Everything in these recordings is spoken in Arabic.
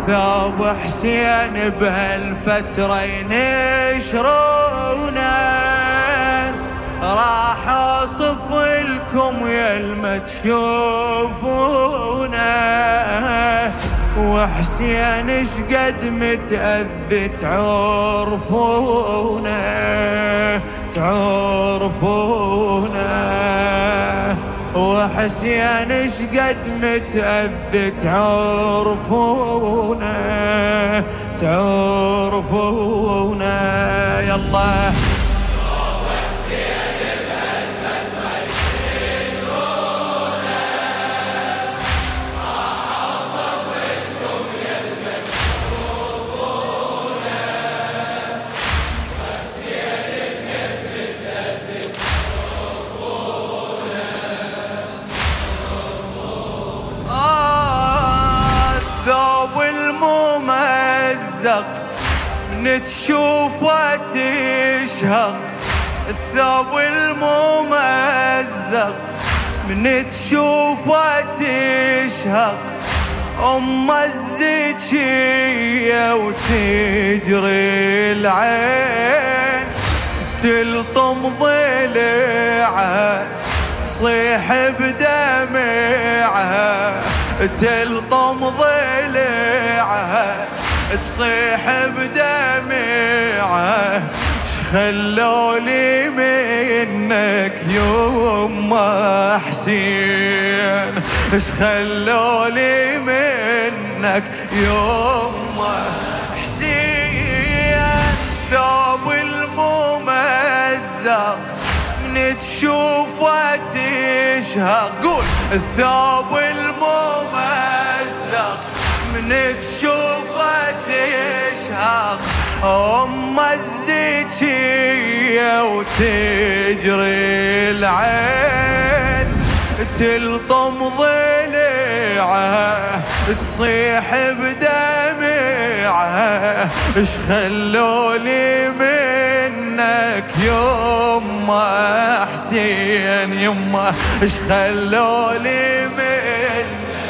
ثوب حسين بهالفترة ينشرونه، راح اوصف لكم يلما تشوفونه، وحسين شقد متأذي تعرفونه تعرفونه، وحسين شقد متأذي تعرفونه تعرفونه. يلا الثوب الممزق من تشوفه تشهق، الثوب الممزق من تشوفه تشهق، الزكية وتجري العين، تلطم ضلعها تصيح بدمعها، تلطم ضلعها تصيح بدمعها. شخلولي منك يما حسين، شخلولي منك يما حسين. ثوب الممزق من تشوفه تشهق، قول الثوب الممزق من تشوفه تشهق، الزكية وتجري العين، تلطم ضلعها تصيح بدمعها. شخلولي منك يما حسين يما، شخلولي منك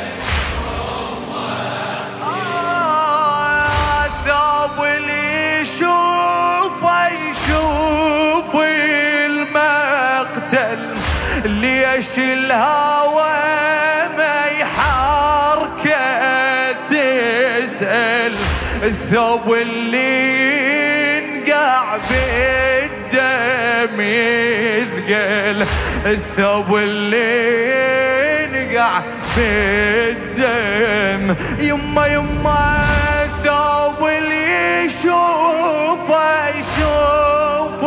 ثوب اللي يشوفه يشوف المقتل، ليش الهوى ما يحركه تسأل. الثوب اللي ينقع بالدم يثقل، الثوب اللي ينقع بالدم يما يما. الثوب اللي يشوفه يشوف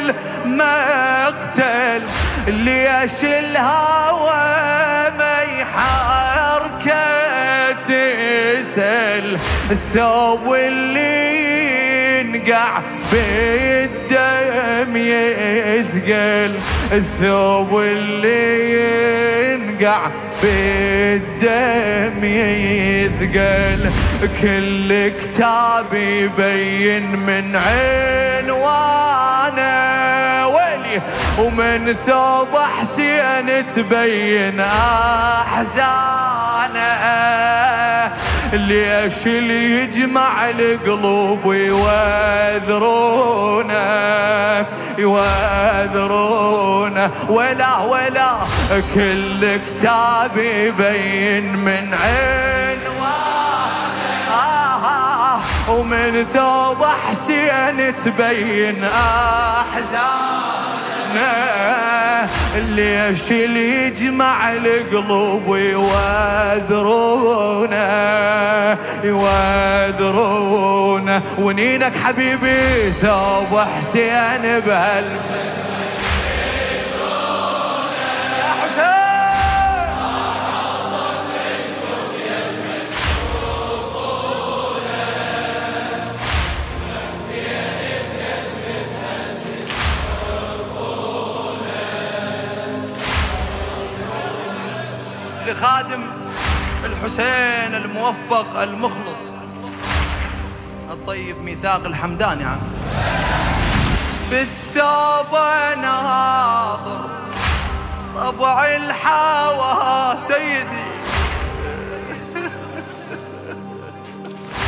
المقتل، ليش الهوى ما يحركه تسأل. الثوب اللي ينقع بالدم يثقل، الثوب اللي ينقع بالدم يثقل. كل كتاب يبين من عنوانه ويلي، ومن ثوب حسين تبين أحزانه. ليش اللي يجمع القلوب يوذرونه يوذرونه، ولا ولا كل كتاب يبين من عنوانه، ومن ثوب حسين تبين أحزانه. ليش اللي يجمع القلوب يوذرونه يوذرونه. ونينك حبيبي ثوب حسين بهالفترة يا حسين، لخادم الحسين الموفق المخلص الطيب ميثاق الحمداني عم بالثوب ناظر طبع الحوا سيدي.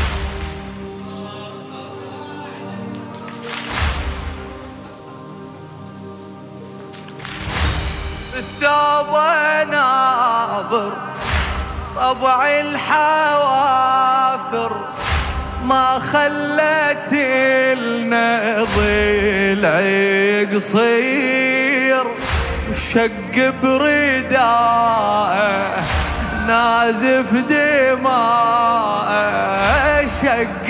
بالثوب ناظر طبع الحوافر ما خلت لنا ضلع قصير وشق برداءه نازف دماءه شق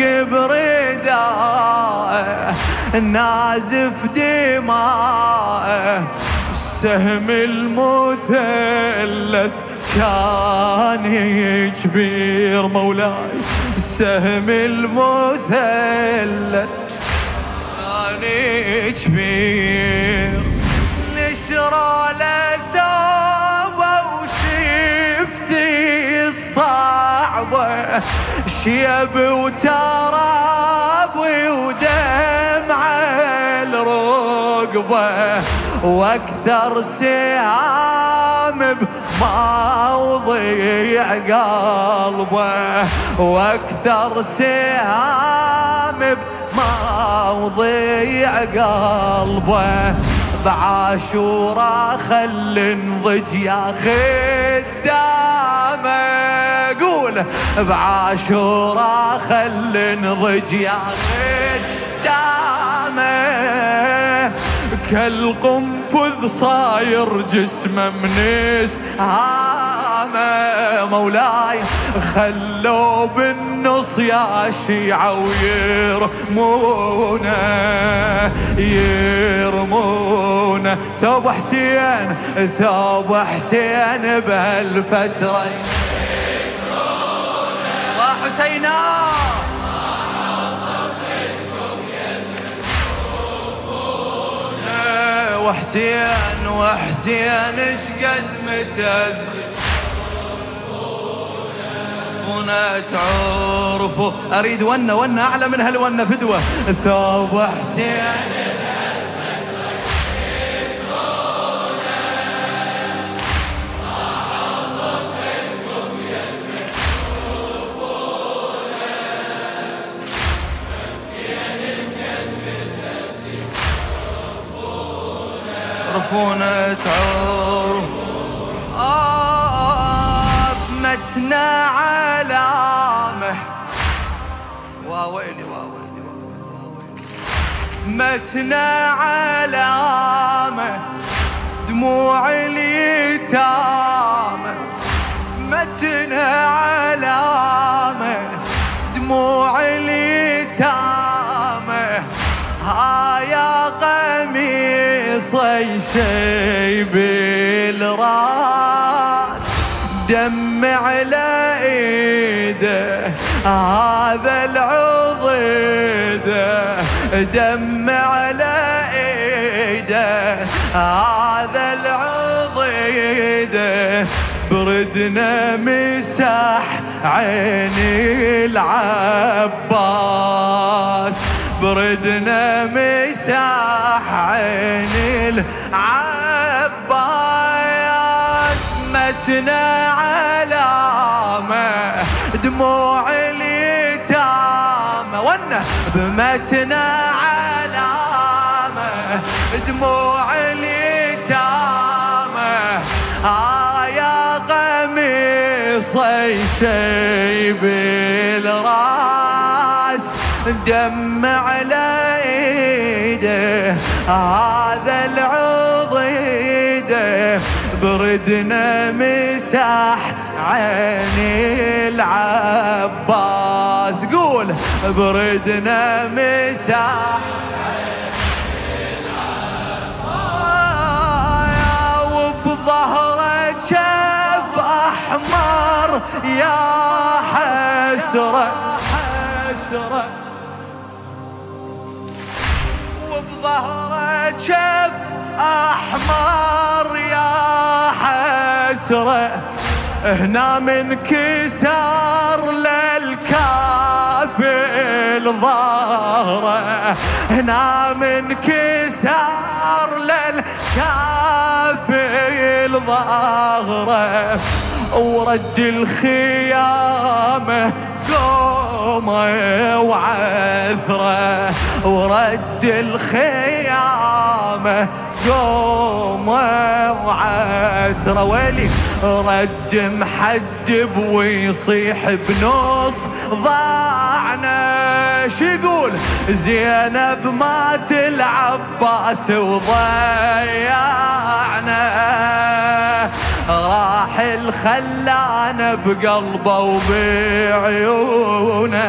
برداءه نازف دماءه السهم المثلث كان كبير مولاي السهم المثلث كان كبير نشرى له ثوبه وشفتي الصعبة شيب وتراب ودمع الرقبة واكثر سهام بموضيع قلبه واكثر سهام بموضيع قلبه بعاشورا خل نضج يا خدامه قول بعاشورا خل نضج يا خدامه كالقنفذ صاير جسمه منيس هامه مولاي خلوا بالنص يا شيعة ويرمونه ثوب حسين ثوب حسين بهالفترة وحسينا وحسين اشقد متأذي تعرفوا اريد ونه اعلى من هالونه فدوه ثوب حسين تعرف متنا علامه واويلي متنا علامه دموع اليتامى متنا علامه دموع اليتامى يا قميصي شيب الراس دم على ايده هذا العضيده دم على ايده هذا العضيده بردنا مسح عيني العباس بردنا مسح عيني العباس متنا علامة دموع اليتامى ونه بمتنا علامة دموع اليتامى يا قميصي شيب الراس دم على ايده هذا العضيده بردنا مسح عيني العباس قول بردنا مسح عيني العباس وبظهره شف احمر يا حسره وبظهره شف احمر يا حسره هنا من كسر للكافل ظهره هنا من كسر للكافل ظهره ورد الخيامه قومه وعثره ورد الخيامه قومه قومه وعثره ويلي رد محجب ويصيح بنص ضاعنا شيقول زينب مات العباس وضيعنا راح الخلانه بقلبه وبعيونه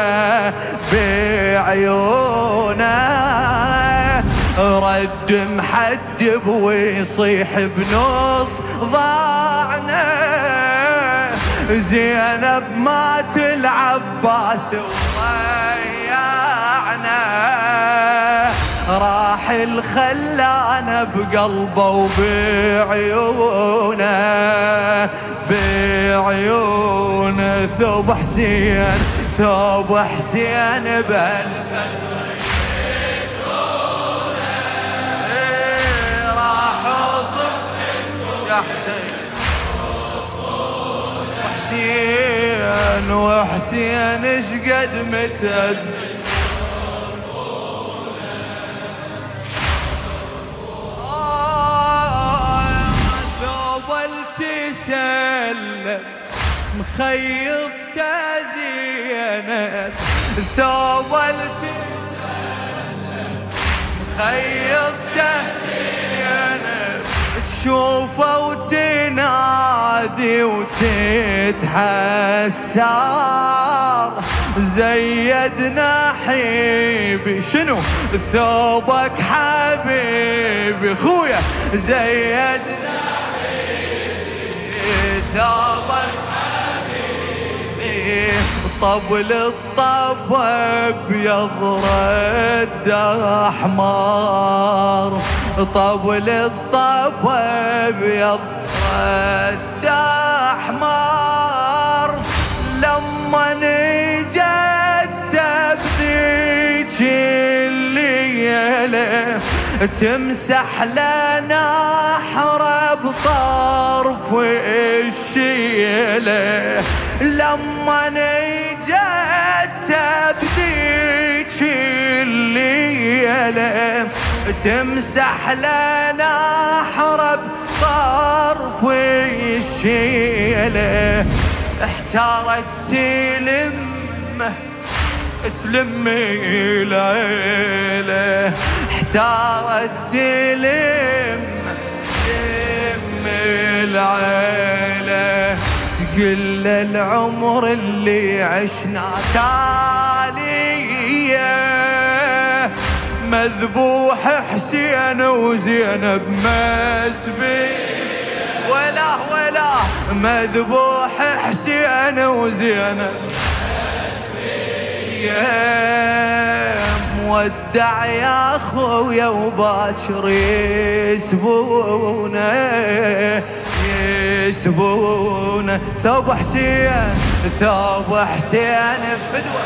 رد محجب ويصيح بنص ضاعنا زينب مات العباس وضيعنا راح الخلانه بقلبه وبعيونه ثوب حسين ثوب حسين بالفتح حسين وحسين شقد متد ثوب التسلم مخيط تزينت ثوب التسلم مخيط تزينت تشوفه وتنادي وتتحسر زيدنا حبيبي شنو ثوبك حبيبي خويا زيدنا حبيبي ثوبك حبيبي طبل الطف ابيض رد احمر طبل الطف ابيض رد احمر لما نجت بذيك الليله تمسح لنا حرب طرف الشيله لما نجت بذيك الليله تمسح لنا حرب طرف الشيله احتارت تلم العيله احتارت تلم العيله تقل العمر اللي عشنا تاليه مذبوح حسين وزينب مسبي ولا مذبوح حسين وزينب يا مودع يا خويا وباكر يسبونه ثوب حسين بفدوه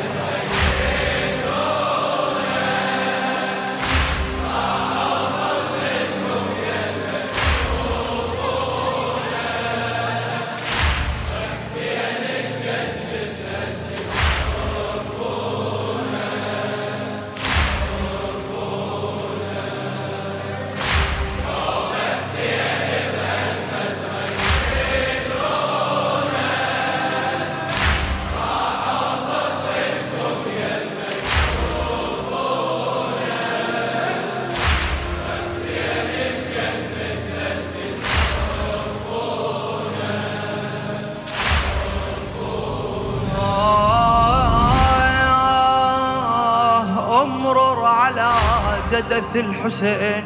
جدث الحسين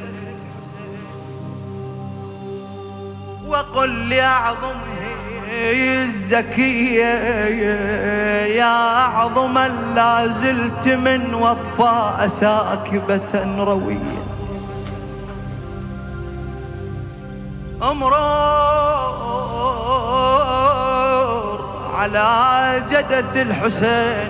وقل لأعظمه الزكية يا أعظم لا زلت من وطفاء ساكبة روية أمرر على جدث الحسين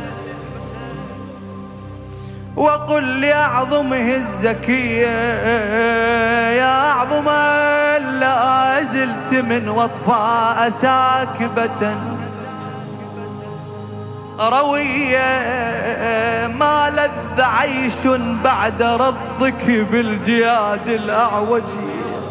وقل لأعظمه الزكية يا أعظم لا زلت من وطفاء ساكبة روية ما لذ عيش بعد رضك بالجياد الأعوجي.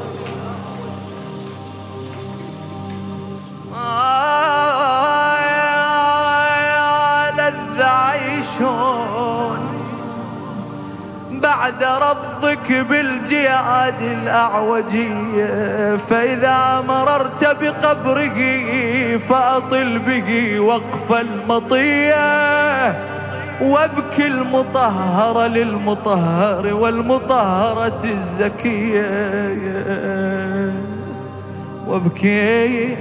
لذ عيش بعد رضك بالجياد الأعوجية، فإذا مررت بقبره فأطل به وقف المطية، وابكي المطهر للمطهر والمطهرة الزكية، وابكي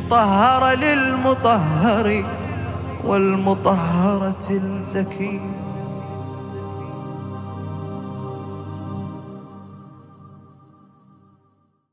المطهر للمطهر والمطهرة الزكية.